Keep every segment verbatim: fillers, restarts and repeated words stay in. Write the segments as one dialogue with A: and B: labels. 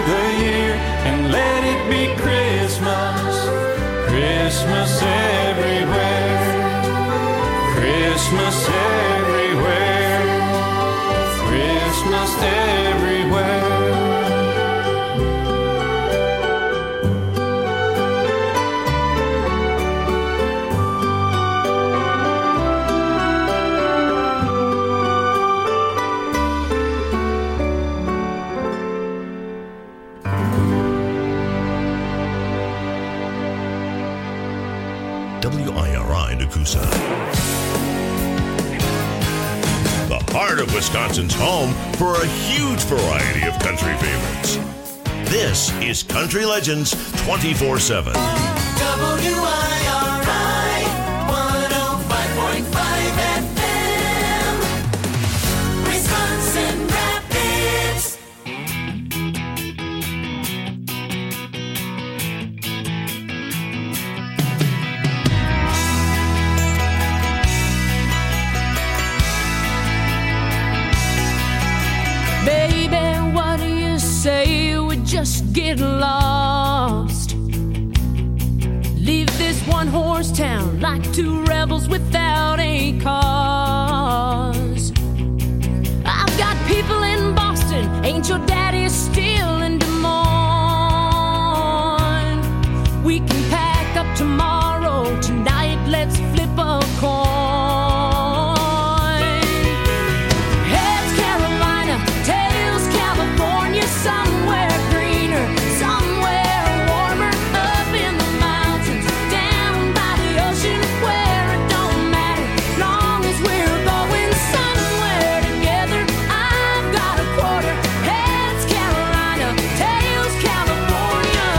A: the year, and let it be Christmas, Christmas everywhere, Christmas everywhere, Christmas everywhere.
B: W I R I Nakusa. The heart of Wisconsin's home for a huge variety of country favorites. This is Country Legends twenty-four seven.
C: W I R I one oh five point five F M, Wisconsin Rapids.
D: Baby, what do you say we just get lost? Leave this one-horse town like two rebels without a cause. I've got people in Boston, ain't your daddy still in Des Moines? We can pack up tomorrow, tonight let's flip a coin. Heads Carolina, tails California, somewhere greener, somewhere warmer, up in the mountains, down by the ocean, where it don't matter, long as we're going somewhere together. I've got a quarter. Heads Carolina, tails California.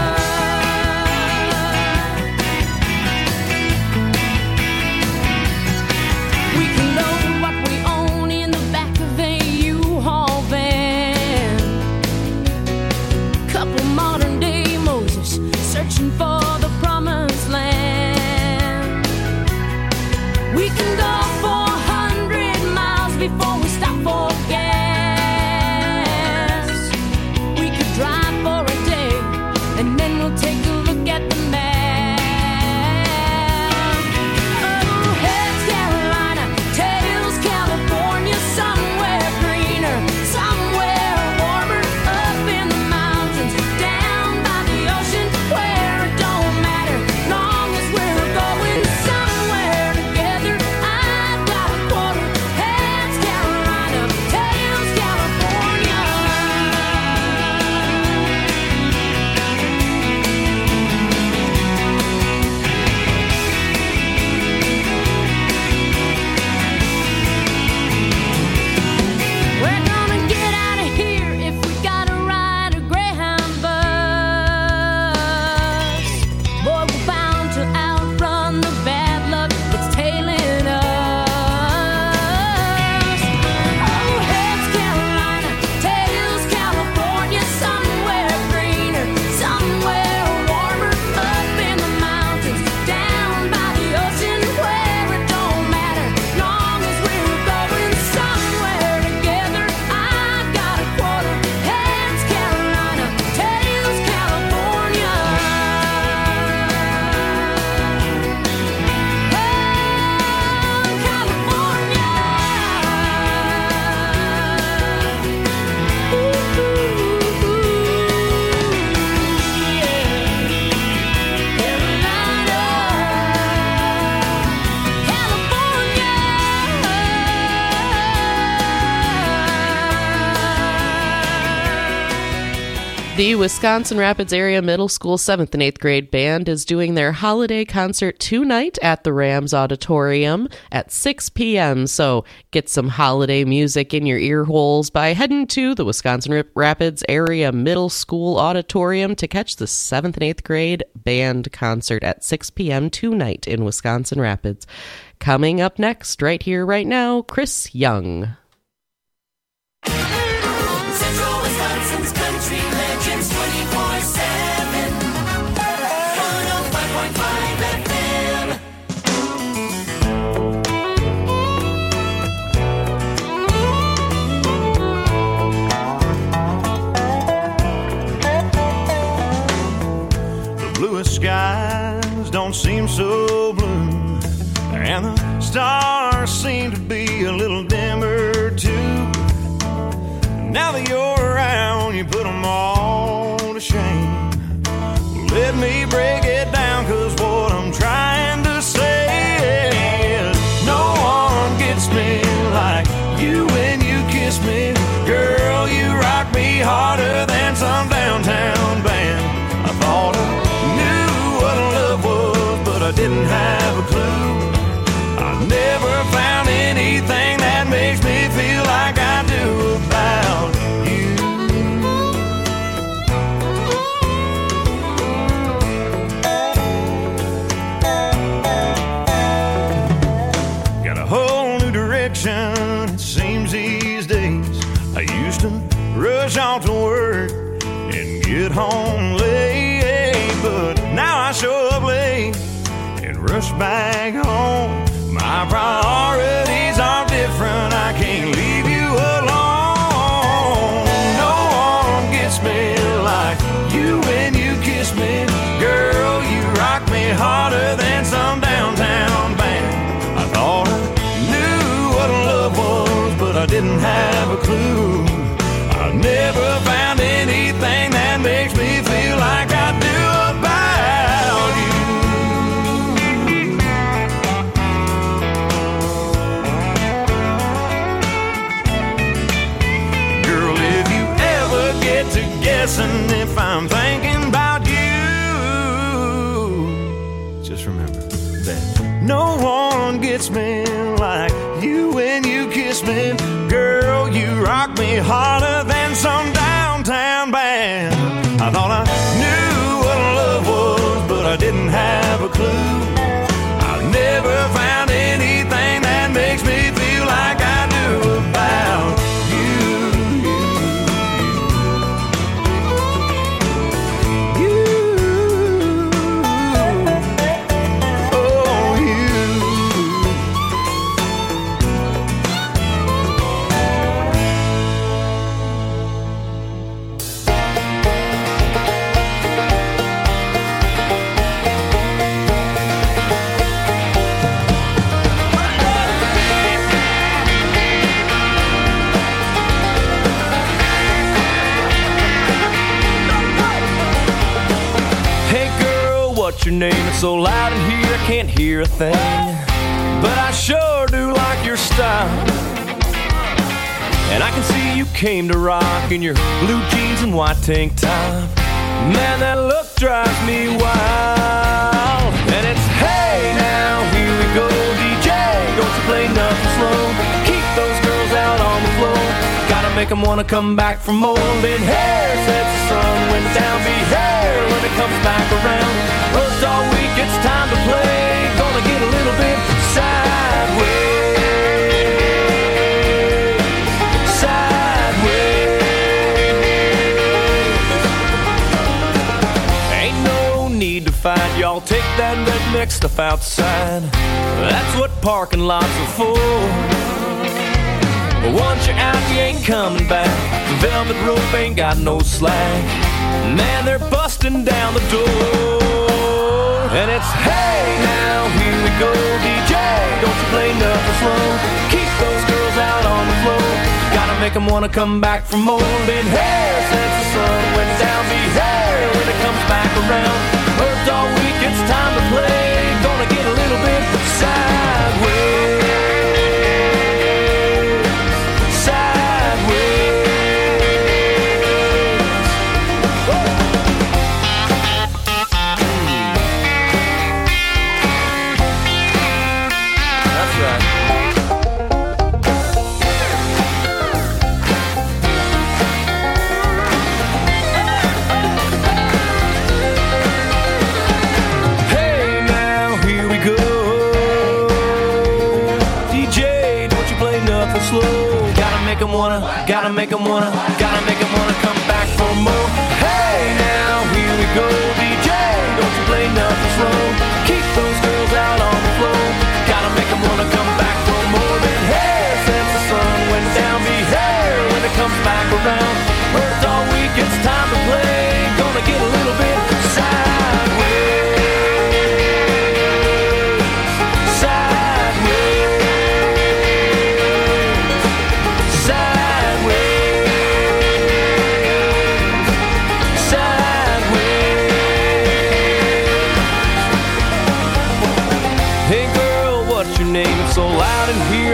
D: We can load what we own in the back of a U-Haul van. Couple modern day Moses searching for the promised land. We can go four hundred miles before we stop for gas. We could drive for a day and then we'll take a look at the map. Oh, heads Carolina, tails California, somewhere greener, somewhere warmer, up in the mountains, down by the ocean, where it don't matter, long as we're going somewhere together. I've got a quarter. Heads Carolina, tails California. We're gonna get out of here if we gotta ride a Greyhound bus. Boy, we're bound to outrun the bad luck that's tailing us. Oh, heads Carolina, tails California, somewhere greener, somewhere warmer, up in the mountains, down by the ocean, where it don't matter, long as we're going somewhere together. I've got a quarter. Heads Carolina, tails California. Oh, California. Ooh, ooh, ooh, yeah. Carolina, California.
E: The Wisconsin Rapids Area Middle School seventh and eighth grade band is doing their holiday concert tonight at the Rams Auditorium at six p.m. So get some holiday music in your ear holes by heading to the Wisconsin Rapids Area Middle School Auditorium to catch the seventh and eighth grade band concert at six p.m. tonight in Wisconsin Rapids. Coming up next, right here, right now, Chris Young.
C: Central Wisconsin's Country Legends twenty-four seven, one oh five point five F M.
A: skies don't seem so blue, and the stars seem to be a little dimmer too. Now that you're around, you put them all to shame. Let me break it down, cause what I'm trying to say is no one gets me like you when you kiss me. Girl, you rock me harder than some downtown band. I thought I knew what love was, but I didn't have a clue. I never found anything that makes me feel like I do about you. Got a whole new direction, it seems these days. I used to rush off to work and get home late, but now I show up late and rush back home. My priorities are different, I can't leave you alone. No one gets me like you when you kiss me. Girl, you rock me harder than some downtown band. I thought I knew what love was, but I didn't have a clue. I never found anything that makes me feel like I do about you. Girl, if you ever get to guessing if I'm thinking about you, just remember that no one gets me like you when you kiss me. Girl, you rock me harder than some downtown band. I thought I knew what love was, but I didn't have a clue. I've never found anything that makes me feel like I do about you. You, oh, you.
F: What's your name? It's so loud in here I can't hear a thing, but I sure do like your style. And I can see you came to rock in your blue jeans and white tank top. Man, that look drives me wild. And it's hey now, here we go, D J, don't you play nothing slow. Keep those girls out on the floor, gotta make them wanna come back for more. Then hair sets the sun went down, be hair when it comes back around. Worked all week, it's time to play, gonna get a little bit sideways, sideways. Ain't no need to fight, y'all take that red mix stuff outside. That's what parking lots are for. But once you're out, you ain't coming back. The velvet rope ain't got no slack. Man, they're busting down the door. And it's hey now, here we go, D J, don't you play nothing slow. Keep those girls out on the floor, gotta make them wanna come back for more. Been hair since the sun went down, be hair when it comes back around. Worked all week, it's time to play, gonna get a little bit sideways. Slow. Gotta make them wanna, gotta make them wanna, gotta make them wanna come back for more. Hey now, here we go, D J, don't you play nothing slow. Keep those girls out on the floor, gotta make them wanna come back for more. Than hair since the sun went down, be hair when it comes back around. Worked all week, it's time to play, gonna get a little bit sideways.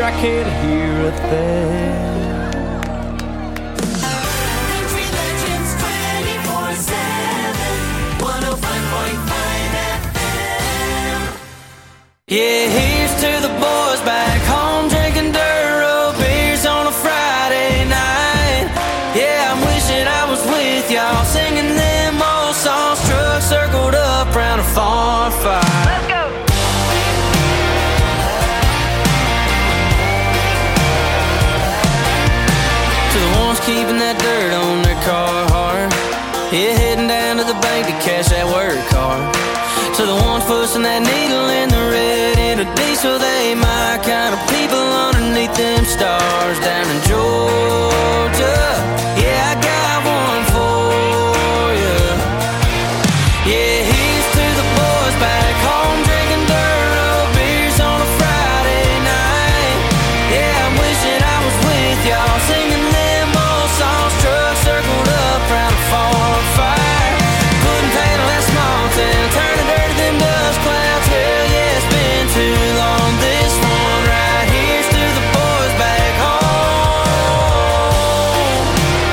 F: I can't hear a thing.
C: Country Legends twenty-four seven, one oh five point five F M.
F: Yeah, here's to the boys back home drinking dirt road beers on a Friday night. Yeah, I'm wishing I was with y'all singing them old songs, trucks circled up round a farm fire. Let's go! To the ones keeping that dirt on their car hard, yeah, heading down to the bank to cash that work card. To the ones pushing that needle in the red in a diesel, they my kind of people underneath them stars down in Georgia. Yeah, I got one for you. Yeah, here's to the boys back home drinking dirt road beers on a Friday night. Yeah, I'm wishing I was with y'all singing them old songs, trucks circled up round a farm fire, putting paint on that small town, turning dirt to them dust clouds. Hell yeah, it's been too long. This one right here's to the boys back home.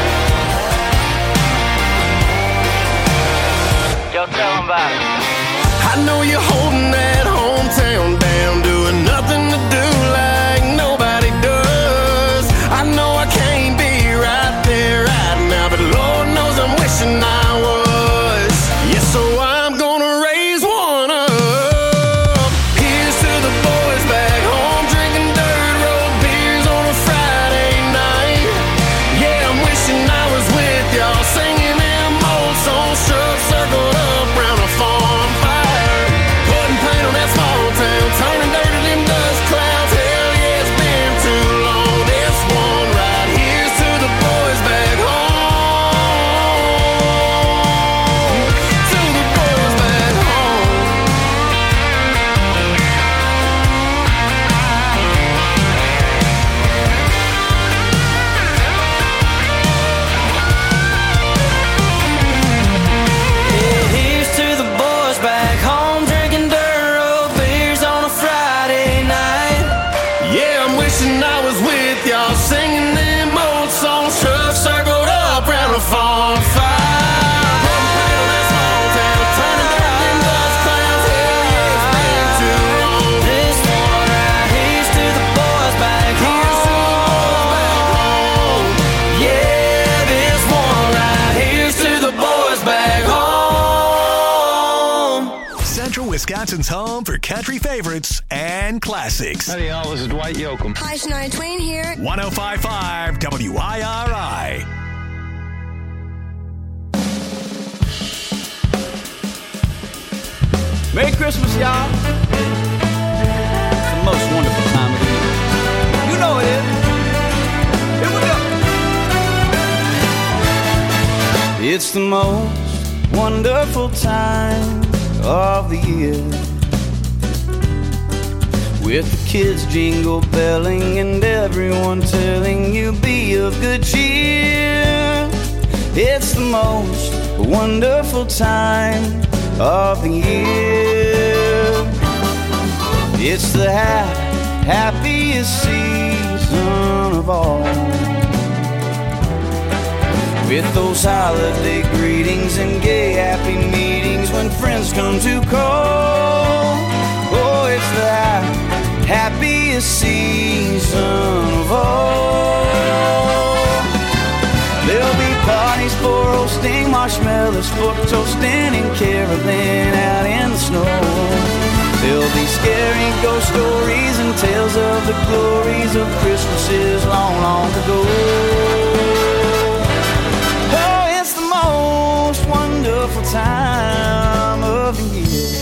F: Yo, tell them about it.
G: I know you're holding that hometown down, doing nothing to do like nobody does. I know I can't be right there right now, but Lord knows I'm wishing I was. Yeah, so I'm gonna raise one up. Here's to the boys back home drinking dirt road beers on a Friday night. Yeah, I'm wishing I was with y'all singing them old songs, trucks circled up round a farm fire, putting paint on that small town, turning dirt to them dust clouds. Hell yeah, it's been too long. This one right here's to the boys back home. To the boys back home.
F: Yeah, here's to the boys back home drinking dirt road beers on a Friday night.
G: Yeah, I'm wishing I was with y'all singing them old songs, trucks circled up round a farm fire, putting paint on that small town, turning dirt to them dust clouds. Hell yeah, it's been too long.
F: This one right here's to the boys back
G: Here's to the boys back
F: home.
G: home.
F: Yeah, this one right here's to the boys back home.
H: Central Wisconsin's home for country favorites and classics.
I: Howdy, y'all. This is Dwight Yoakam.
J: Hi, Shania Twain here.
H: one oh five point five W I R I.
I: Merry Christmas, y'all. It's the most wonderful time of the year. You know it is. Here we go. It's the most wonderful time of the year, with the kids jingle belling and everyone telling you be of good cheer. It's the most wonderful time of the year. It's the ha- happiest season of all, with those holiday greetings and gay happy meetings when friends come to call. Oh, it's the ha- happiest season of all. There'll be parties for roasting marshmallows, for toasting and caroling out in the snow. There'll be scary ghost stories and tales of the glories of Christmases long, long ago. Oh, it's the most wonderful time of the year.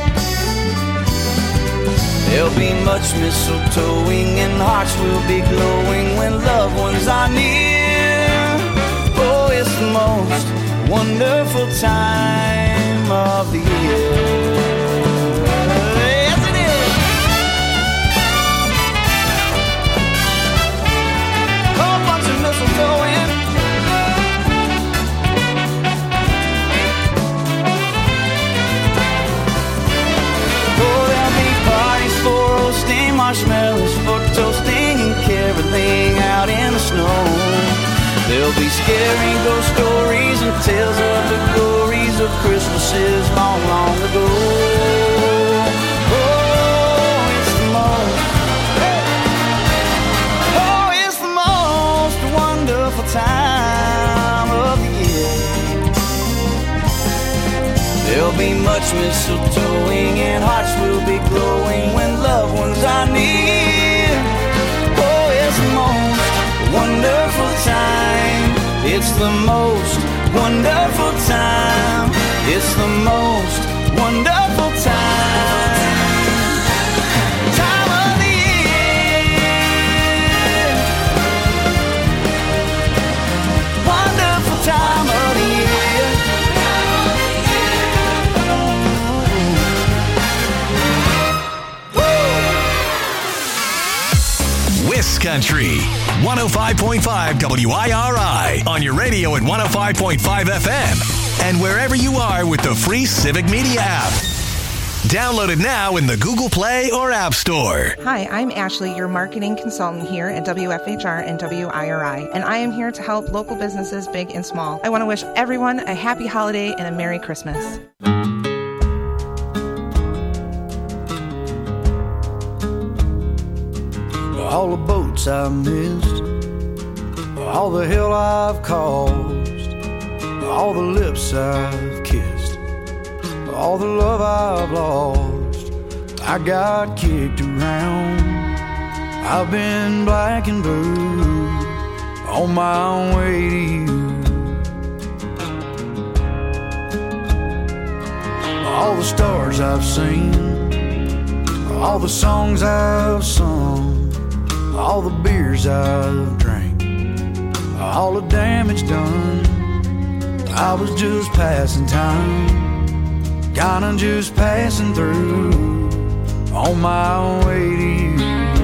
I: There'll be much mistletoeing and hearts will be glowing when loved ones are near. Oh, it's the most wonderful time of the year. Yes, it is. A whole bunch of mistletoeing. Oh, there'll be parties for roasting marshmallows, for toasting There'll be scary ghost stories and tales of the glories of Christmases long, long ago. Oh, it's the most, oh, it's the most wonderful time of the year. There'll be much mistletoeing and hearts will be glowing when loved ones are near. Oh, it's the most wonderful time. It's the most wonderful time. It's the most wonderful time. Time of the year. Wonderful time of the year.
H: Wiss Country, one oh five point five W I R I, on your radio at one oh five point five F M, and wherever you are with the free Civic Media app. Download it now in the Google Play or App Store.
J: Hi, I'm Ashley, your marketing consultant here at W F H R and W I R I, and I am here to help local businesses big and small. I want to wish everyone a happy holiday and a Merry Christmas.
I: All the boats I've missed, all the hell I've caused, all the lips I've kissed, all the love I've lost. I got kicked around, I've been black and blue, on my way to you. All the stars I've seen, all the songs I've sung, all the beers I've drank, all the damage done. I was just passing time, kinda just passing through, on my way to you.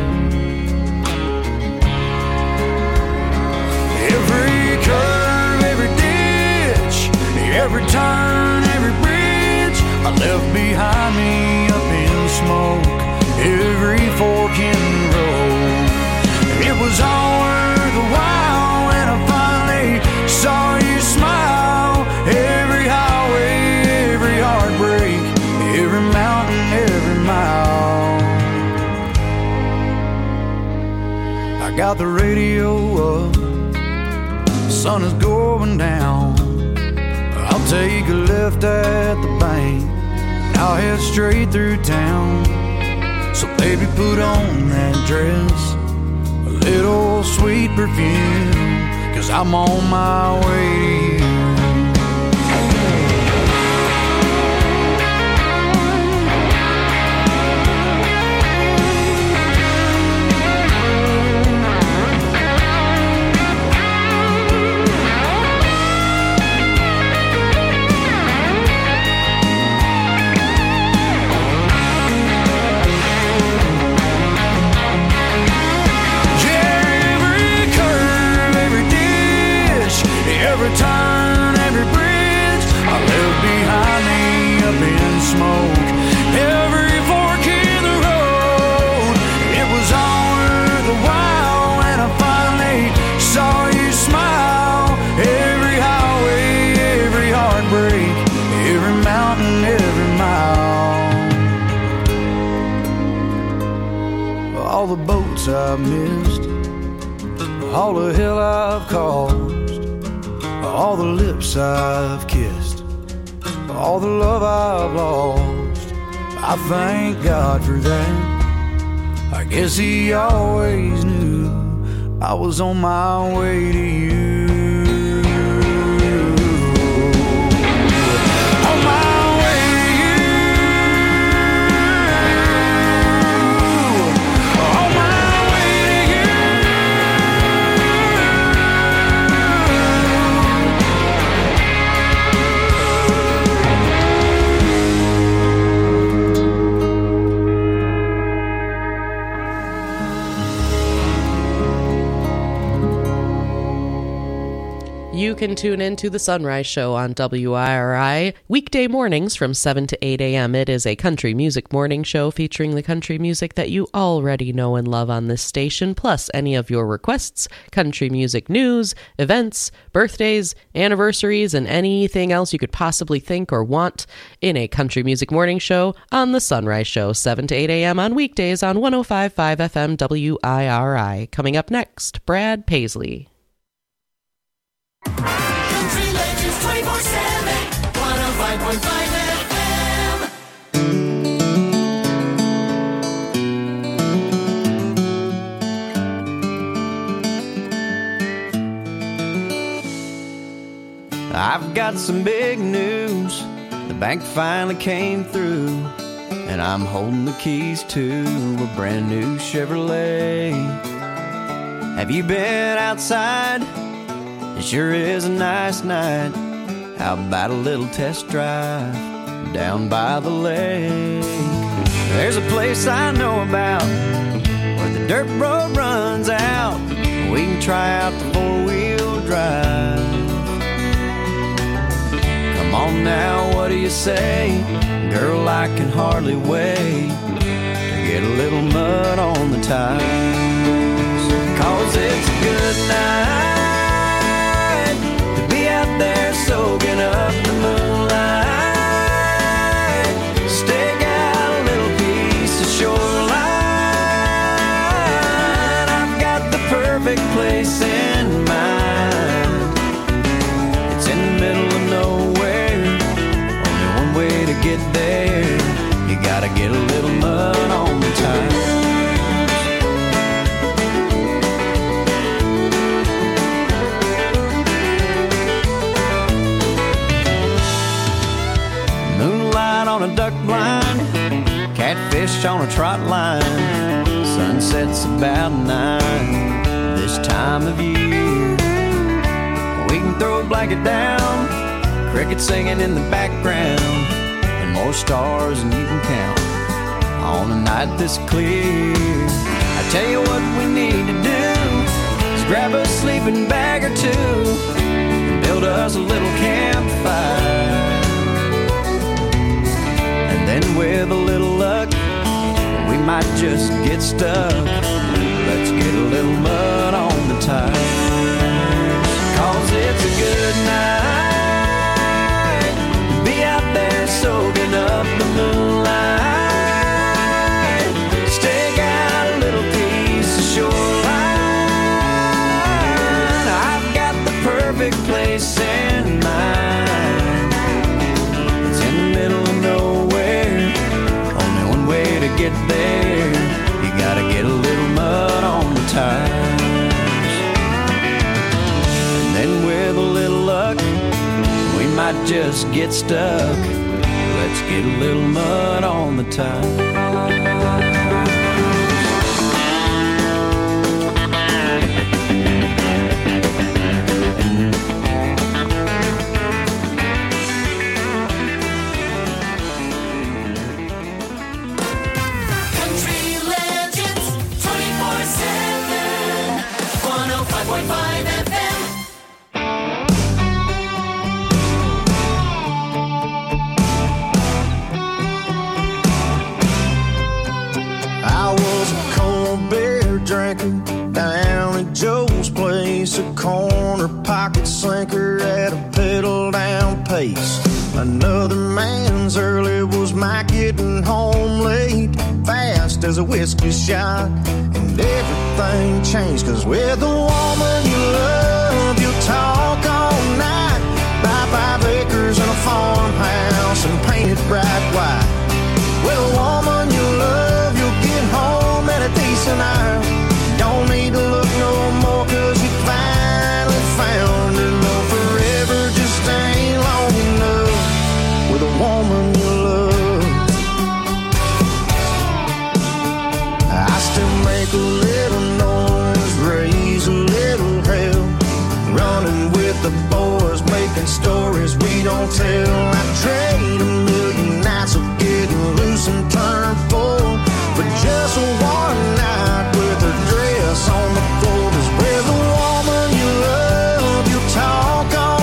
I: Every curve, every ditch, every turn, every bridge I left behind me up in smoke, every fork in the road. It was all worth a while when I finally saw you smile. Every highway, every heartbreak, every mountain, every mile. I got the radio up, the sun is going down. I'll take a left at the bank, and I'll head straight through town. So baby, put on that dress, little sweet perfume, 'cause I'm on my way to you. Every turn, every bridge I left behind me up in smoke, every fork in the road. It was all worth a while when I finally saw you smile. Every highway, every heartbreak, every mountain, every mile. All the boats I've missed, all the hell I've caused, all the lips I've kissed, all the love I've lost. I thank God for that. I guess He always knew I was on my way to you. On my way to you. On my way to you.
E: can tune in to the Sunrise Show on W I R I weekday mornings from seven to eight a.m. It is a country music morning show featuring the country music that you already know and love on this station, plus any of your requests, country music news, events, birthdays, anniversaries, and anything else you could possibly think or want in a country music morning show on the Sunrise Show, seven to eight a.m. on weekdays on one oh five point five F M W I R I. Coming up next, Brad Paisley.
C: Country Legends twenty-four seven, one oh five point five F M.
I: I've got some big news. The bank finally came through, and I'm holding the keys to a brand new Chevrolet. Have you been outside? It sure is a nice night. How about a little test drive down by the lake? There's a place I know about where the dirt road runs out. We can try out the four-wheel drive. Come on now, what do you say? Girl, I can hardly wait to get a little mud on the tires. Cause it's a good night out there soaking up the moonlight. Stake out a little piece of shoreline. I've got the perfect place in mind. It's in the middle of nowhere. Only one way to get there. You gotta get a little mud on the tires. On a duck blind, catfish on a trot line. Sunset's about nine this time of year. We can throw a blanket down, crickets singing in the background, and more stars than you can count on a night this clear. I tell you what we need to do is grab a sleeping bag or two and build us a little campfire. Then with a little luck, we might just get stuck. Let's get a little mud on the tires. Cause it's a good night to be out there soaking up the moonlight. Stake out a little piece of shoreline. I've got the perfect place in mind. It's in the middle of nowhere. To get there, you gotta get a little mud on the tires. And then with a little luck, we might just get stuck. Let's get a little mud on the tires. Down at Joe's place, a corner pocket slinker at a pedal down pace. Another man's early was my getting home late, fast as a whiskey shot, and everything changed. Cause with the woman you love, you'll talk all night, buy five acres and a farmhouse and paint it bright white. With a woman you love, you'll get home at a decent hour. Don't need to look no more, cause you finally found her. No, forever just ain't long enough with a woman you love. I still make a little noise, raise a little hell, running with the boys, making stories we don't tell. I trade a million nights of getting loose and turn full for just one night with her dress on the floor. 'Cause with a woman you love, you'll talk all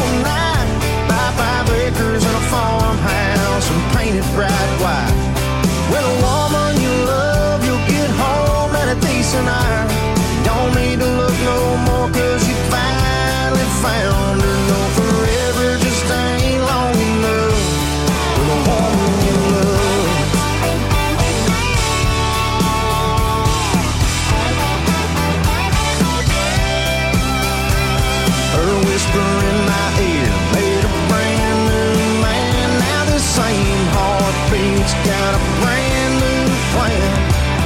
G: It's got a brand new plan.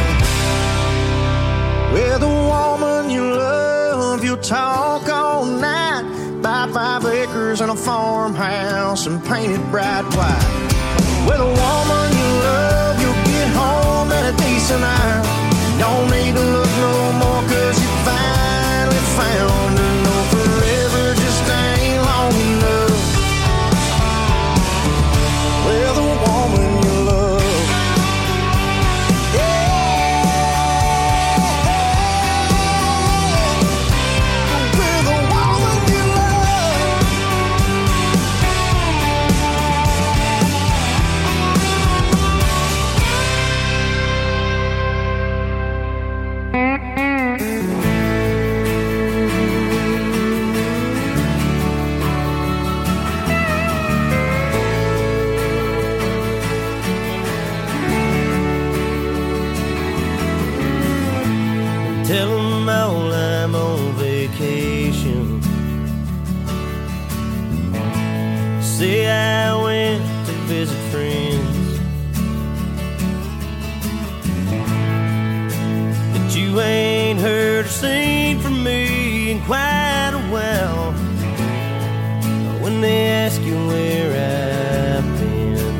G: With a woman you love, you'll talk all night. Buy five acres and a farmhouse and paint it bright white. With a woman you love, you'll get home at a decent hour. Don't need to look no more, cause you finally found her. No, forever just ain't long enough. With a woman you love. Yeah. With a woman you love.
I: Tell them all I'm on vacation. Say I went to visit friends, that you ain't heard or seen from me in quite a while. When they ask you where I've been,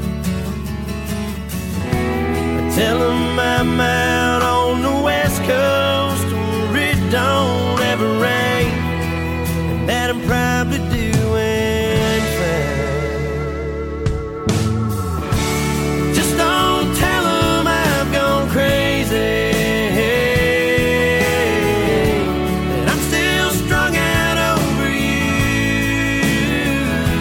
I: I tell them I'm out on the west coast where it don't ever rain, and that I'm probably doing fine. Just don't tell them I've gone crazy, that I'm still strung out over you.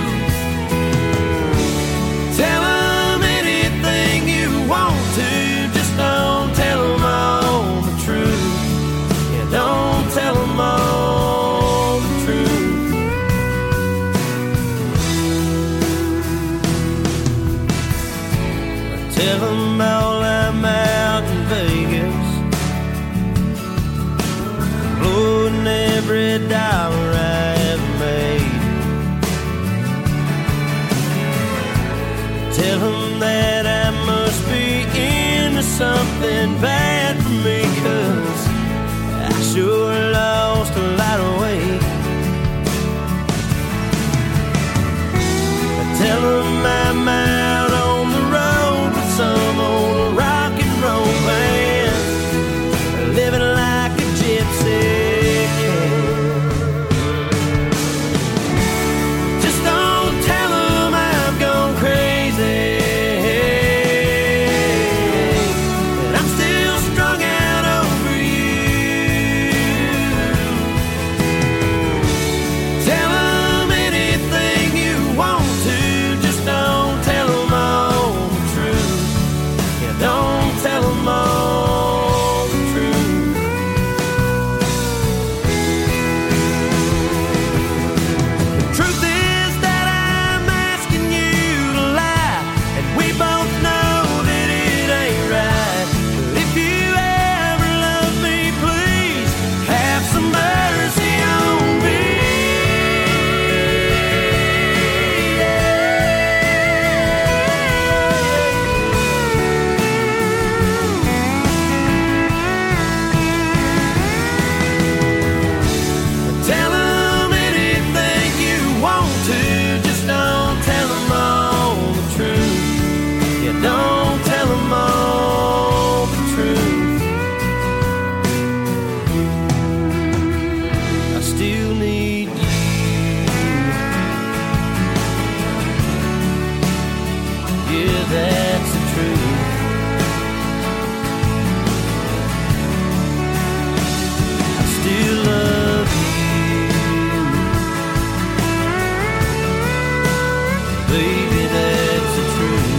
I: Tell them anything you want to, just don't tell them all the truth. Yeah, don't tell them all the truth. Tell them all I'm out in Vegas, blowing every dollar I ever made. Tell them that I must be into something bad for me, cause I sure lost a lot of weight. Tell them I'm out on the road with some old rock and roll band, living like a gypsy can. Just don't tell them I've gone crazy, that I'm still strung out over you. Tell them anything you want to, just don't tell them all the truth. Yeah, don't tell them all the truth. The truth is that I'm asking you to lie, and we both know that it ain't right. But if you ever love me, please have some mercy on me. Tell them anything you want to, just don't tell them all the truth. Yeah, don't tell them all the truth. I still need you. Yeah, that's the truth. I still love you. Baby, that's the truth.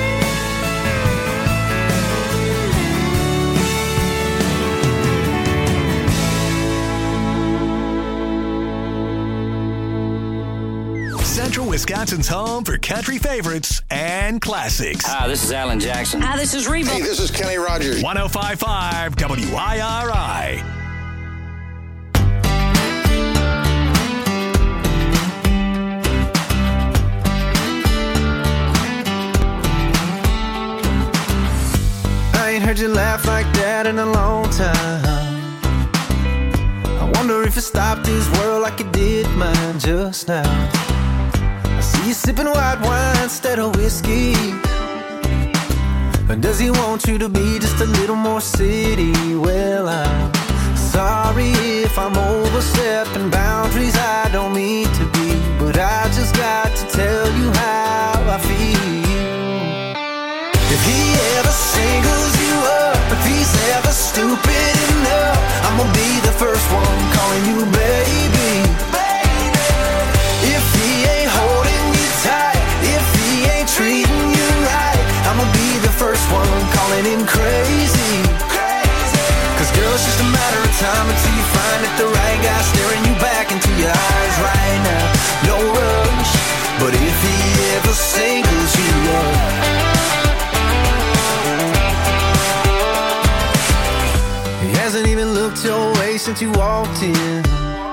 H: Central Wisconsin's home for country favorites and classics.
K: Hi, this is Alan Jackson.
L: Hi, this is Reba.
M: Hey, this is Kenny Rogers.
H: one oh five point five W I R I.
K: heard you laugh like that in a long time. I wonder if it stopped this world like it did mine just now. I see you sipping white wine instead of whiskey. And does he want you to be just a little more city? Well, I'm sorry if I'm overstepping boundaries I don't mean to be, but I just got to tell you how I feel. If he ever singles you up, if he's ever stupid enough, I'm gonna be the first one calling you baby. Baby. If he ain't holding you tight, if he ain't treating you right, I'm gonna be the first one calling him crazy. Crazy. Cause girl, it's just a matter of time until you find that the right guy staring you back into your eyes right now. No rush, but if he ever singles you up, he hasn't even looked your way since you walked in.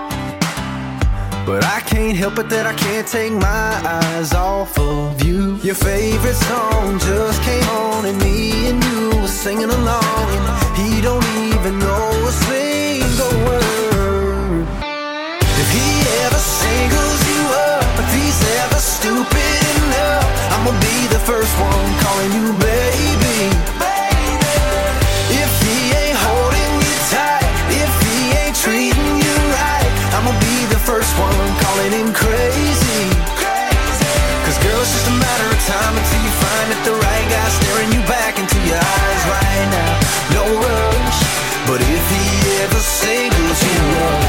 K: But I can't help it that I can't take my eyes off of you. Your favorite song just came on and me and you were singing along, and he don't even know a single word. If he ever singles you up, if he's ever stupid enough, I'm gonna be the first one calling you baby. Baby. If he ain't holding you tight, if he ain't treating you right, I'm gonna be the first one calling him crazy. Crazy. Cause girl, it's just a matter of time until you find that the right guy staring you back into your eyes right now. No rush, but if he ever singles you up,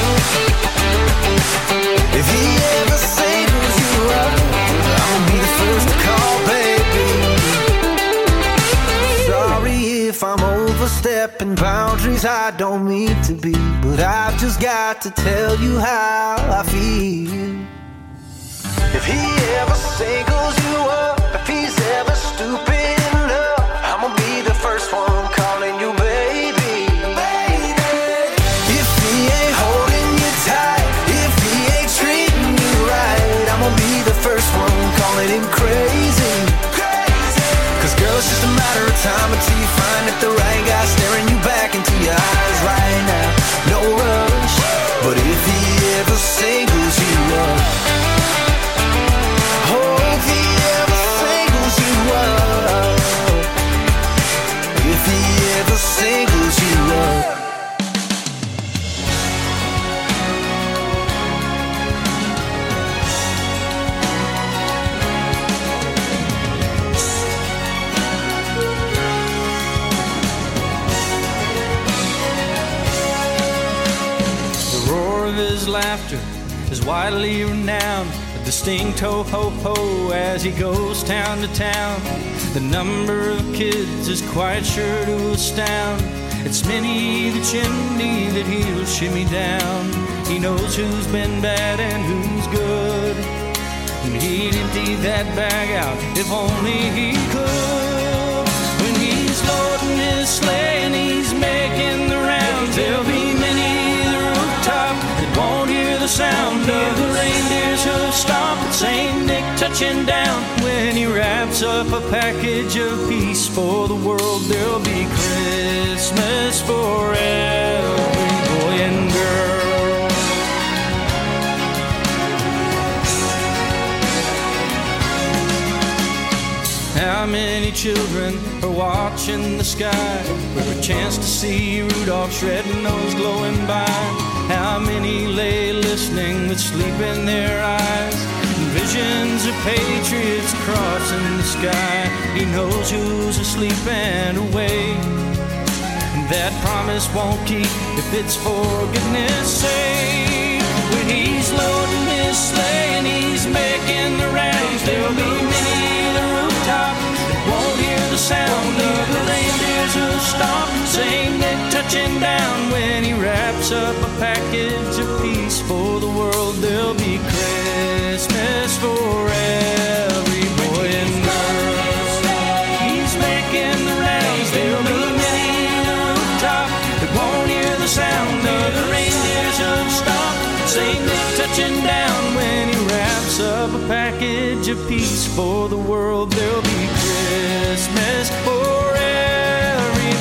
K: if he ever singles you up, I'll be the first to call, baby. Sorry if I'm overstepping boundaries I don't mean to be, but I've just got to tell you how I feel. If he ever singles you up, if he's ever stupid enough, I'm gonna be the first one calling you baby. Baby. If he ain't holding you tight, if he ain't treating you right, I'm gonna be the first one calling him crazy. Crazy. Cause girl, it's just a matter of time until you find that the right guy staring you back into your eyes right now. No rush, but if he ever singles you up, oh, if he ever singles you up, if he ever singles you up.
F: His laughter is widely renowned, a distinct ho-ho-ho as he goes town to town. The number of kids is quite sure to astound. It's Minnie the chimney that he'll shimmy down. He knows who's been bad and who's good, and he'd empty that bag out if only he could. When he's loading his sleigh and he's making the rounds, there'll be many top that won't hear the sound of the reindeer's hoof stomp and Saint Nick touching down. When he wraps up a package of peace for the world, there'll be Christmas for every boy and girl. How many children are watching the sky for a chance to see Rudolph's red-nose glowing by? How many lay listening with sleep in their eyes, and visions of patriots crossing the sky? He knows who's asleep and awake, and that promise won't keep if it's for goodness sake. When he's loading his sleigh and he's making the rounds, there'll be many the rooftop that won't hear the sound of the reindeers who stomp and sing Nick touching down. When he wraps up a package of peace for the world, there'll be Christmas for every boy and girl. He's making the rounds, there'll be many the rooftop that won't hear the sound of the reindeers who stomp and sing Nick touching down. When he wraps up a package of peace for the world, there'll be Christmas for every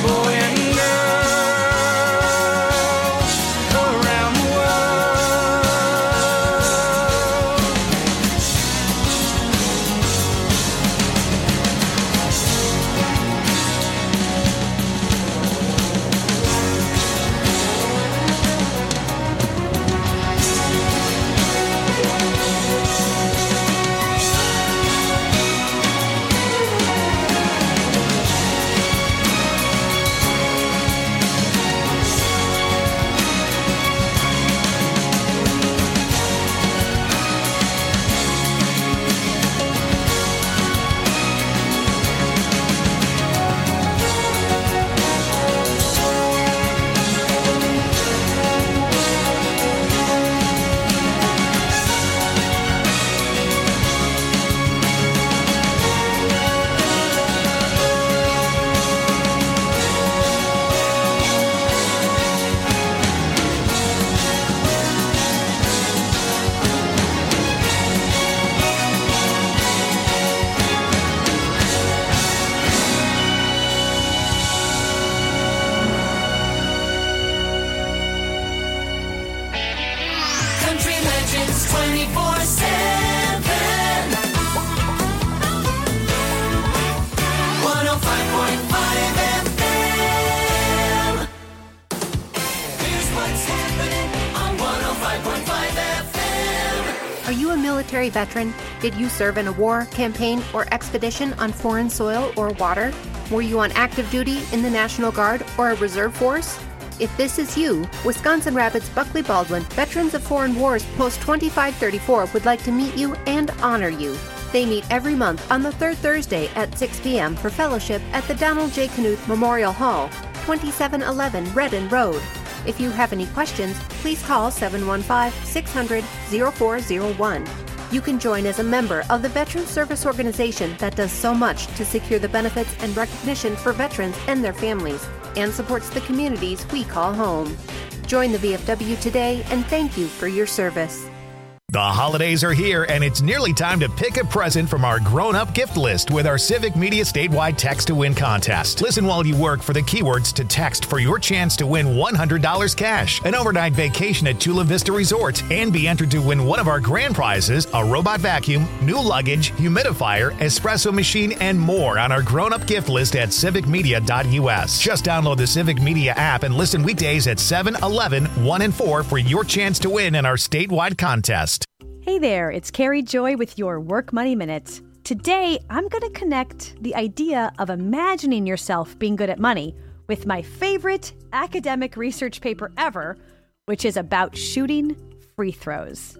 L: military veteran? Did you serve in a war, campaign, or expedition on foreign soil or water? Were you on active duty in the National Guard or a reserve force? If this is you, Wisconsin Rapids Buckley Baldwin Veterans of Foreign Wars Post twenty-five thirty-four would like to meet you and honor you. They meet every month on the third Thursday at six p.m. for fellowship at the Donald J. Knuth Memorial Hall, twenty-seven eleven Redden Road. If you have any questions, please call seven one five, six hundred, oh four oh one. You can join as a member of the Veterans Service Organization that does so much to secure the benefits and recognition for veterans and their families, and supports the communities we call home. Join the V F W today, and thank you for your service.
M: The holidays are here, and it's nearly time to pick a present from our grown-up gift list with our Civic Media statewide Text to Win contest. Listen while you work for the keywords to text for your chance to win one hundred dollars cash, an overnight vacation at Chula Vista Resort, and be entered to win one of our grand prizes, a robot vacuum, new luggage, humidifier, espresso machine, and more on our grown-up gift list at civic media dot u s. Just download the Civic Media app and listen weekdays at seven, eleven, one, and four for your chance to win in our statewide contest.
N: Hey there, it's Carrie Joy with your Work Money Minute. Today, I'm going to connect the idea of imagining yourself being good at money with my favorite academic research paper ever, which is about shooting free throws.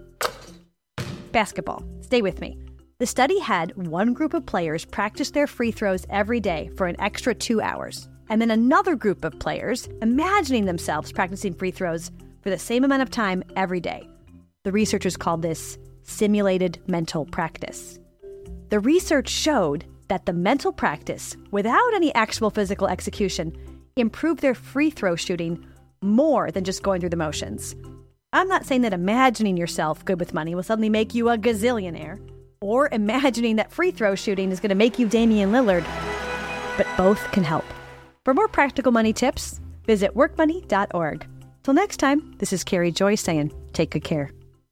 N: Basketball. Stay with me. The study had one group of players practice their free throws every day for an extra two hours, and then another group of players imagining themselves practicing free throws for the same amount of time every day. The researchers called this simulated mental practice. The research showed that the mental practice, without any actual physical execution, improved their free throw shooting more than just going through the motions. I'm not saying that imagining yourself good with money will suddenly make you a gazillionaire, or imagining that free throw shooting is going to make you Damian Lillard, but both can help. For more practical money tips, visit work money dot org. Till next time, this is Carrie Joy saying, take good care.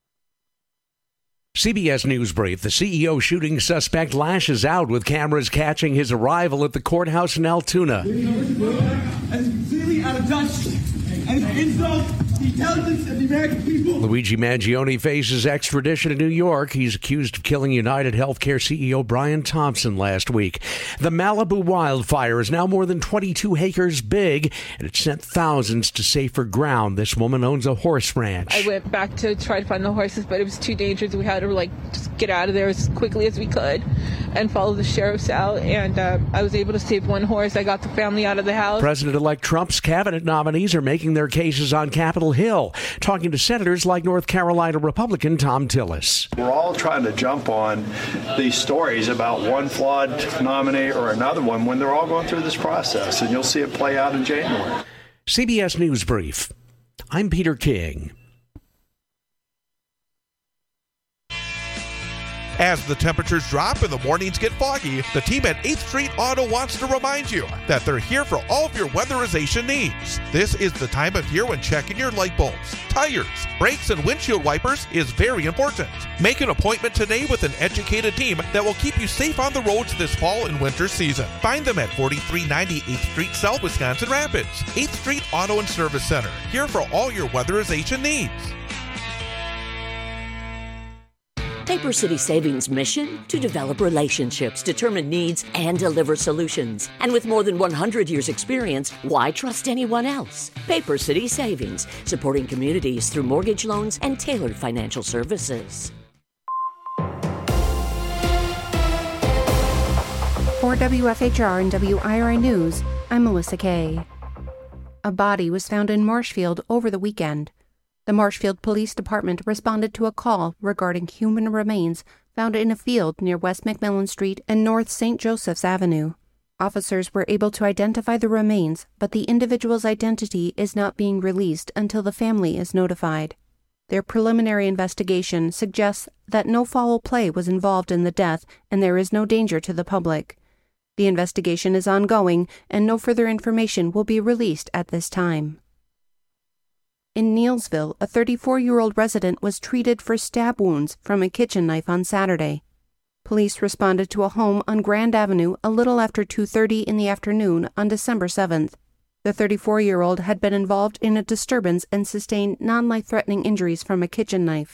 O: C B S News Brief. The C E O shooting suspect lashes out with cameras catching his arrival at the courthouse in Altoona.
P: It's completely out of touch, and it's insults the intelligence of the American people.
O: Luigi Mangione faces extradition to New York. He's accused of killing United Healthcare C E O Brian Thompson last week. The Malibu wildfire is now more than twenty-two acres big, and it sent thousands to safer ground. This woman owns a horse ranch.
Q: I went back to try to find the horses, but it was too dangerous. We had to like just get out of there as quickly as we could and follow the sheriffs out. And uh, I was able to save one horse. I got the family out of the house.
O: President-elect Trump's cabinet nominees are making their cases on Capitol Hill, talking to senators like North Carolina Republican Tom Tillis.
R: We're all trying to jump on these stories about one flawed nominee or another one when they're all going through this process, and you'll see it play out in January.
O: C B S News Brief. I'm Peter King.
S: As the temperatures drop and the mornings get foggy, the team at eighth Street Auto wants to remind you that they're here for all of your weatherization needs. This is the time of year when checking your light bulbs, tires, brakes, and windshield wipers is very important. Make an appointment today with an educated team that will keep you safe on the roads this fall and winter season. Find them at forty-three ninety eighth Street South, Wisconsin Rapids. eighth Street Auto and Service Center, here for all your weatherization needs.
T: Paper City Savings' mission? To develop relationships, determine needs, and deliver solutions. And with more than one hundred years experience, why trust anyone else? Paper City Savings, supporting communities through mortgage loans and tailored financial services.
L: For W F H R and W I R I News, I'm Melissa Kay. A body was found in Marshfield over the weekend. The Marshfield Police Department responded to a call regarding human remains found in a field near West McMillan Street and North Saint Joseph's Avenue. Officers were able to identify the remains, but the individual's identity is not being released until the family is notified. Their preliminary investigation suggests that no foul play was involved in the death and there is no danger to the public. The investigation is ongoing and no further information will be released at this time. In Neilsville, a thirty-four-year-old resident was treated for stab wounds from a kitchen knife on Saturday. Police responded to a home on Grand Avenue a little after two thirty in the afternoon on December seventh. The thirty-four-year-old had been involved in a disturbance and sustained non-life-threatening injuries from a kitchen knife.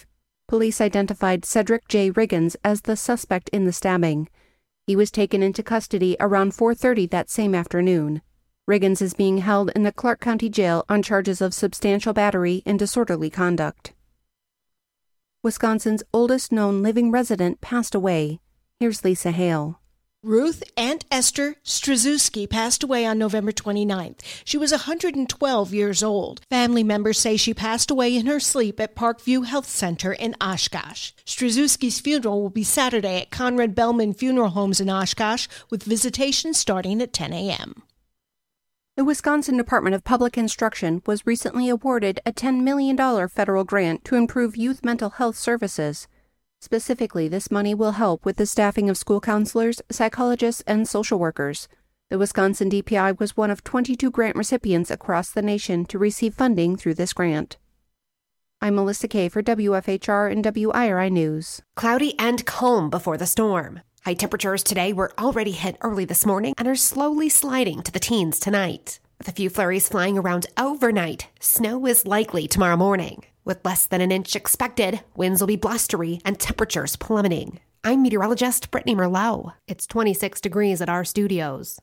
L: Police identified Cedric J. Riggins as the suspect in the stabbing. He was taken into custody around four thirty that same afternoon. Riggins is being held in the Clark County Jail on charges of substantial battery and disorderly conduct. Wisconsin's oldest known living resident passed away. Here's Lisa Hale.
U: Ruth Aunt Esther Strzezuski passed away on November twenty-ninth. She was one hundred twelve years old. Family members say she passed away in her sleep at Parkview Health Center in Oshkosh. Strzezuski's funeral will be Saturday at Conrad Bellman Funeral Homes in Oshkosh, with visitation starting at ten a.m.
L: The Wisconsin Department of Public Instruction was recently awarded a ten million dollars federal grant to improve youth mental health services. Specifically, this money will help with the staffing of school counselors, psychologists, and social workers. The Wisconsin D P I was one of twenty-two grant recipients across the nation to receive funding through this grant. I'm Melissa Kay for W F H R and W I R I News.
V: Cloudy and calm before the storm. High temperatures today were already hit early this morning and are slowly sliding to the teens tonight. With a few flurries flying around overnight, snow is likely tomorrow morning. With less than an inch expected, winds will be blustery and temperatures plummeting. I'm meteorologist Brittany Merlot. It's twenty-six degrees at our studios.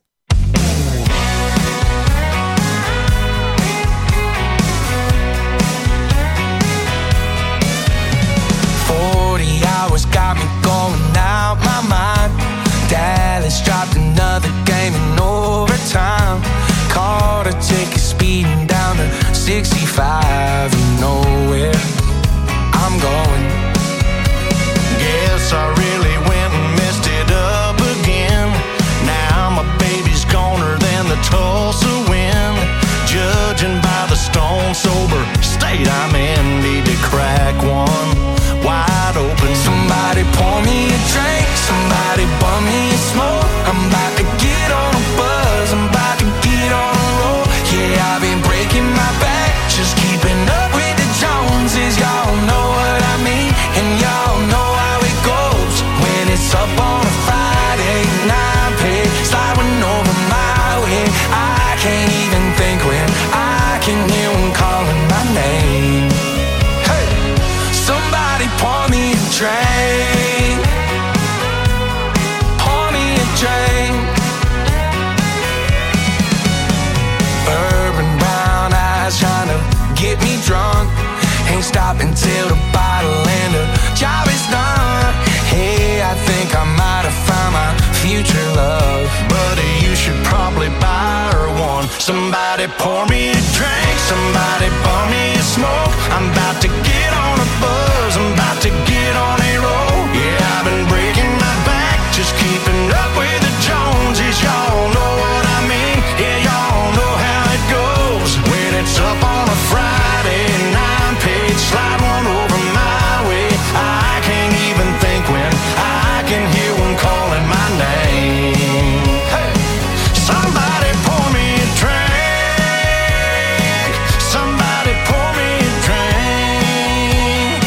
W: forty hours got me going out my mind. Dallas dropped another game in overtime. Caught a ticket speeding down to sixty-five. You know where I'm going.
A: Guess I really went and messed it up again. Now my baby's goner than the Tulsa wind. Judging by the stone sober state I'm in, need to crack one wide open.
W: Somebody pour me a drink, somebody bum me a smoke. I'm about to get on a buzz, I'm about to get on a roll. Yeah, I've been breaking my back, just keeping up with the Joneses. Y'all know what I mean, and y'all know how it goes. When it's up on a Friday night, pay sliding over my way. I can't even think when I can hear them calling my name. Hey, somebody pour me a drink, pour me a drink. Urban brown eyes trying to get me drunk. Ain't stopping till the bottle and the job is done. Hey, I think I might have found my future love.
A: Buddy, you should probably buy her one. Somebody pour me a drink, somebody pour me a smoke. I'm about to get on a buzz, I'm about to get on a roll. Yeah, I've been breaking my back, just keeping up with the Joneses. Y'all know what I mean, yeah, y'all know how it goes. When it's up on a Friday night, page slide one over my way. I can't even think when I can hear one calling my name. Hey, somebody pour me a drink, somebody pour me a drink.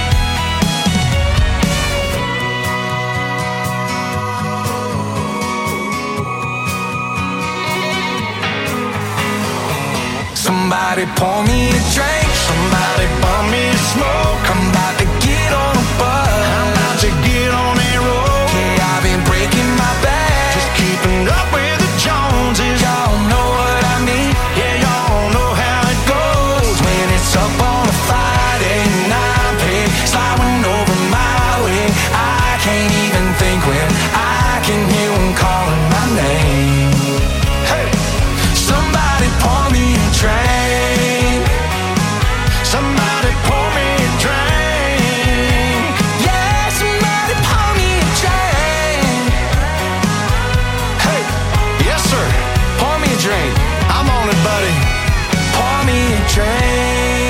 W: Somebody pour me a drink,
A: somebody bum me a smoke.
W: I'm about to get on a buzz,
A: I'm about to get on a roll.
W: Yeah, I've been breaking my back,
A: just keeping up with the Joneses.
W: Y'all know what I mean,
A: yeah, y'all know how it goes.
W: When it's up on a Friday night, pay sliding over my way. I can't even think when I can hear them calling my name. Hey, somebody pour me a drink,
A: somebody pour me a drink.
W: yeah, somebody pour me a drink.
A: Hey, yes sir,
W: Pour me a drink,
A: I'm on it, buddy.
W: pour me a drink.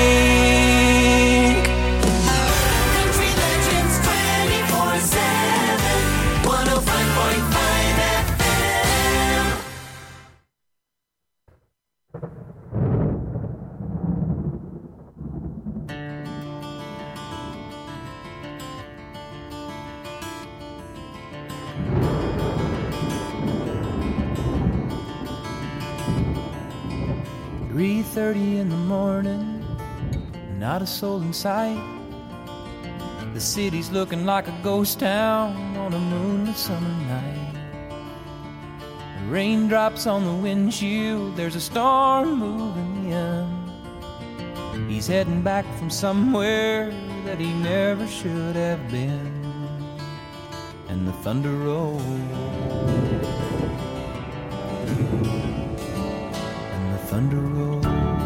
C: Country Legends twenty-four seven, one oh five point five F M.
K: three thirty in the morning, not a soul in sight.
B: The city's looking like a ghost town on a moonlit summer night. The raindrops on the windshield, there's a storm moving in. He's heading back from somewhere that he never should have been. And the thunder rolls, and the thunder rolls.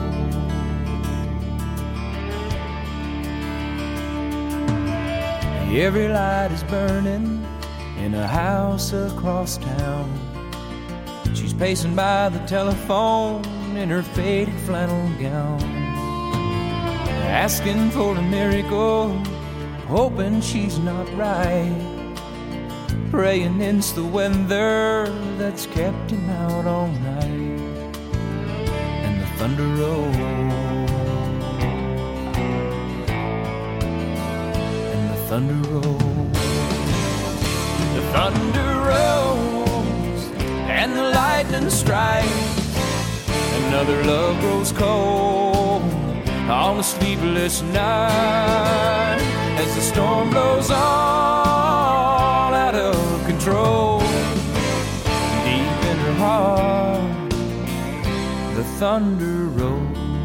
B: Every light is burning in a house across town. She's pacing by the telephone in her faded flannel gown, asking for a miracle, hoping she's not right, praying it's the weather that's kept him out all night. And the thunder rolls, thunder rolls, the thunder rolls, and the lightning strikes. Another love grows cold on a sleepless night as the storm blows all out of control. Deep in her heart, the thunder rolls.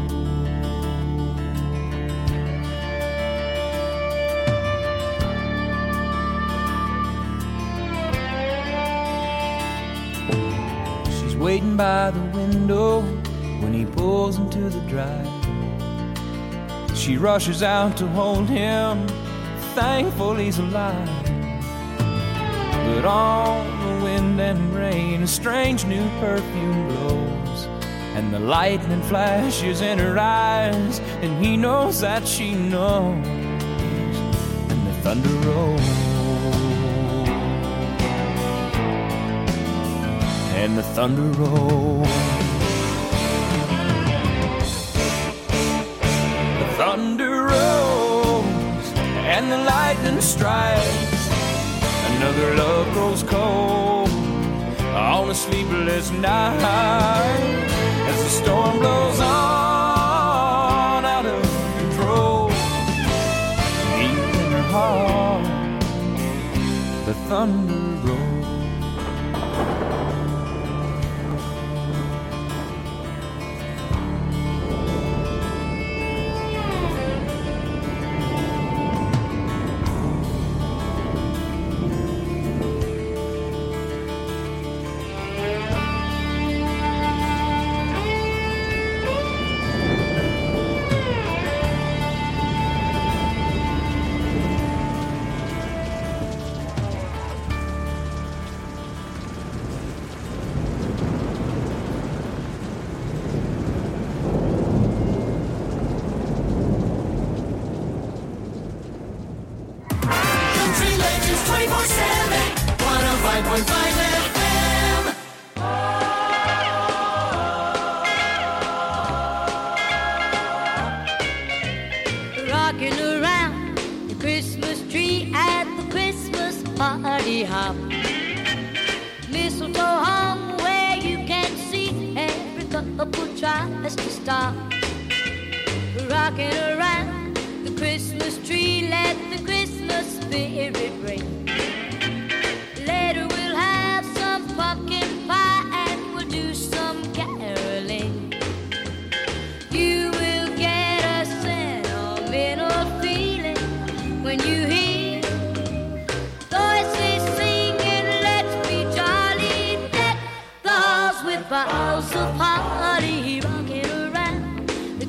B: Waiting by the window when he pulls into the drive. She rushes out to hold him, thankful he's alive. But on the wind and rain, a strange new perfume blows, and the lightning flashes in her eyes, and he knows that she knows. And the thunder rolls, and the thunder rolls. The thunder rolls, and the lightning strikes. Another love grows cold on a sleepless night as the storm blows on out of control. Deep in her heart, the thunder rolls.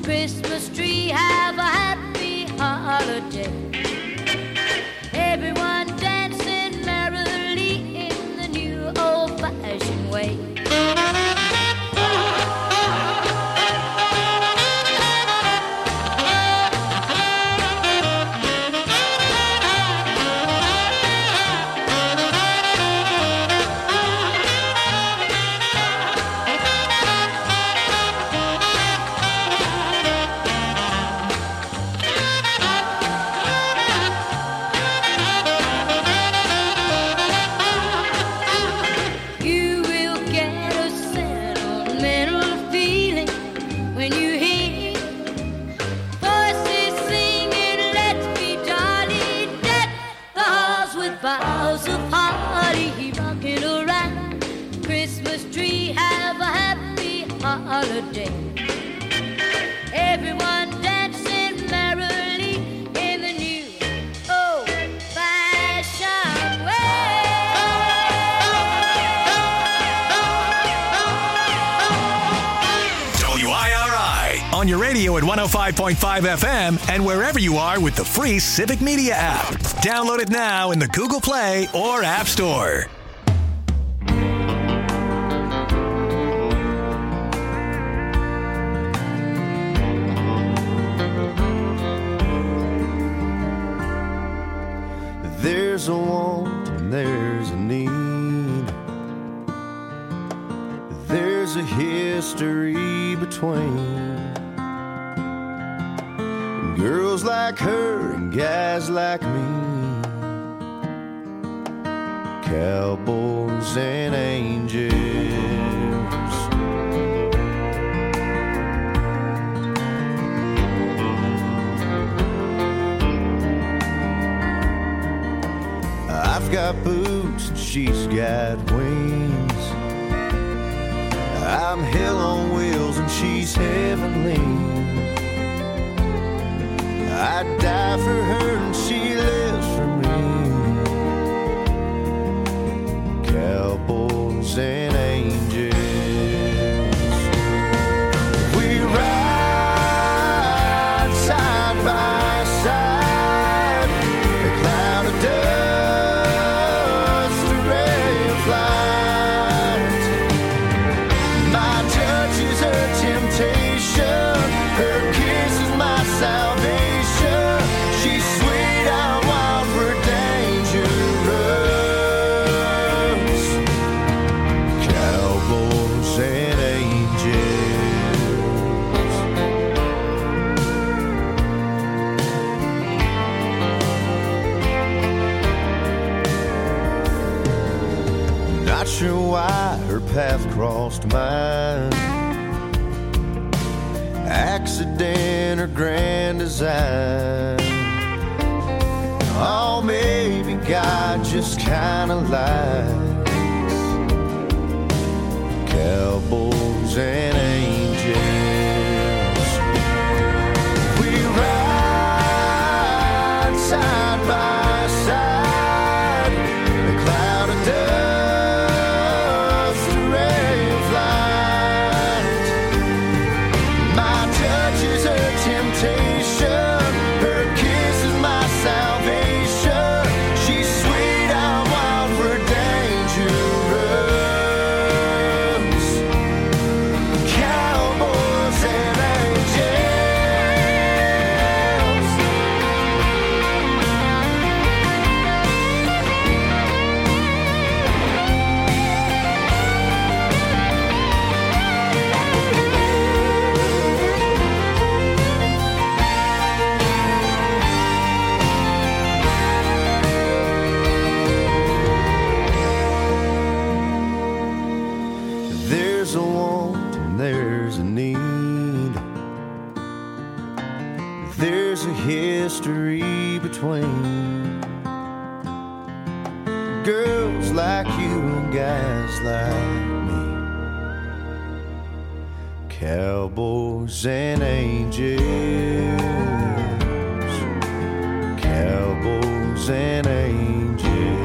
C: Christmas tree, have a happy holiday. Everyone
D: Christmas tree, have a happy holiday. Everyone dancing merrily in the new old-fashioned way.
H: W I R I on your radio at one oh five point five F M and wherever you are with the free Civic Media app. Download it now in the Google Play or App Store.
E: There's a want and there's a need. There's a history between girls like her and guys like me, cowboys and angels. I've got boots and she's got wings. I'm hell on wheels and she's heavenly. I'd die for her and she lives for me. Cowboys and angels. We ride side by side. A cloud of dust, a ray of light. My touch is her temptation. Her kiss is my salvation. Sure why her path crossed mine. Accident or grand design. Oh, maybe God just kinda lied. Cowboys and angels. We ride side by side. A cloud of dust. History between girls like you and guys like me, cowboys and angels, cowboys and angels.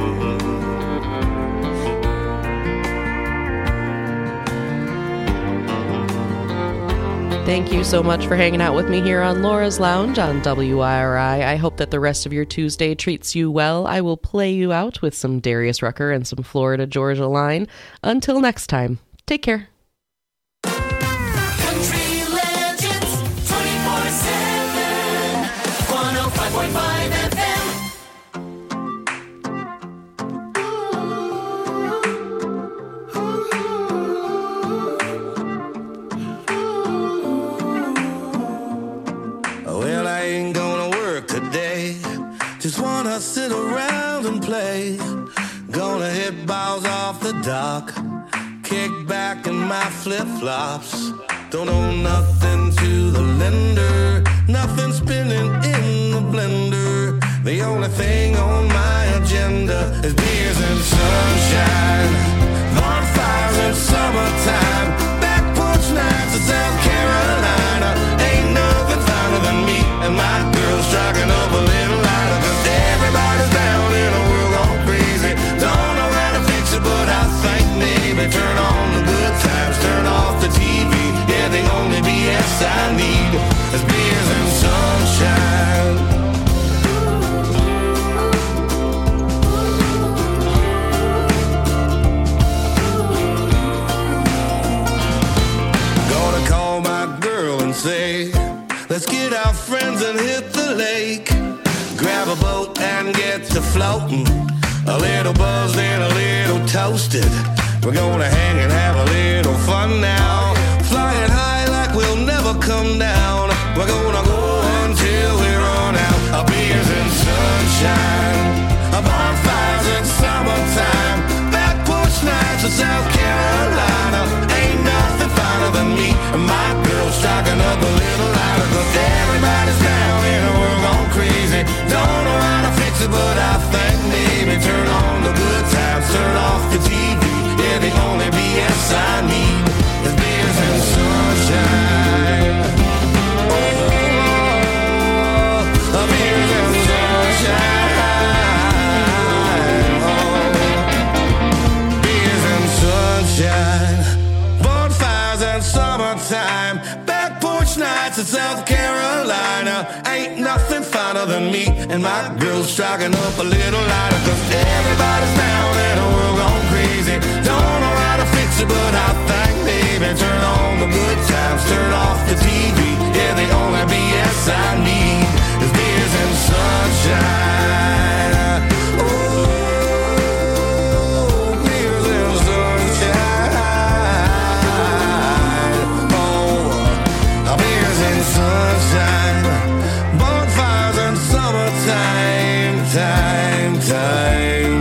J: Thank you so much for hanging out with me here on Laura's Lounge on W I R I. I hope that the rest of your Tuesday treats you well. I will play you out with some Darius Rucker and some Florida Georgia Line. Until next time, take care.
C: Country Legends twenty-four seven, one oh five point five F M.
W: Well, I ain't gonna work today. Just wanna sit around and play. Gonna hit balls off the dock. Kick back in my flip-flops. Don't owe nothing to the lender. Nothing spinning in the blender. The only thing on my agenda is beers and sunshine. Bonfires and turn on the good times, turn off the T V. Yeah, the only B S I need is beers and sunshine. Gonna call my girl and say, let's get our friends and hit the lake. Grab a boat and get to floating. A little buzzed and a little toasted. We're gonna hang and have a little fun now. Flying high like we'll never come down. We're gonna go until we run out. Our beers and sunshine, our bonfires in summertime, back porch nights in South Carolina. Ain't nothing finer than me and my girl striking up a little lighter. Cause everybody's down in the world gone crazy. Don't know how to fix it, but I think maybe turn on the good times, turn off the T V. Yeah, the only B S I need is beers and sunshine. Oh, beers and sunshine. Oh, beers and sunshine. Bonfires and summertime, back porch nights in South Carolina. Ain't nothing finer than me and my girl striking up a little lighter. Cause everybody's down and the world gone crazy. Don't know how to fix it, but I think maybe turn on the good times, turn off the T V. Yeah, the only B S I need is beers and sunshine. Oh, beers and sunshine. Oh, beers and sunshine. Bonfires and summertime, time, time.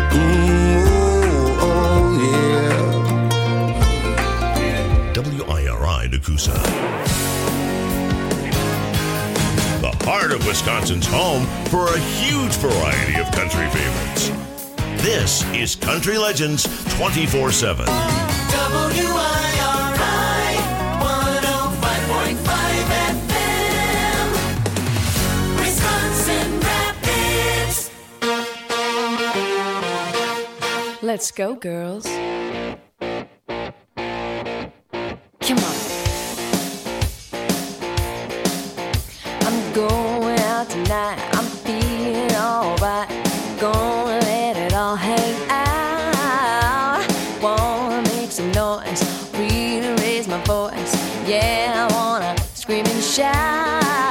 W: Ooh, oh yeah.
F: W I R I Nakusa. The heart of Wisconsin's home for a huge variety of country favorites. This is Country Legends twenty-four seven.
C: W I R I one oh five point five F M, Wisconsin Rapids.
G: Let's go, girls. Come on. I'm going out tonight. I'm feeling alright. Gonna let it all hang out. Wanna make some noise, really raise my voice. Yeah, I wanna scream and shout.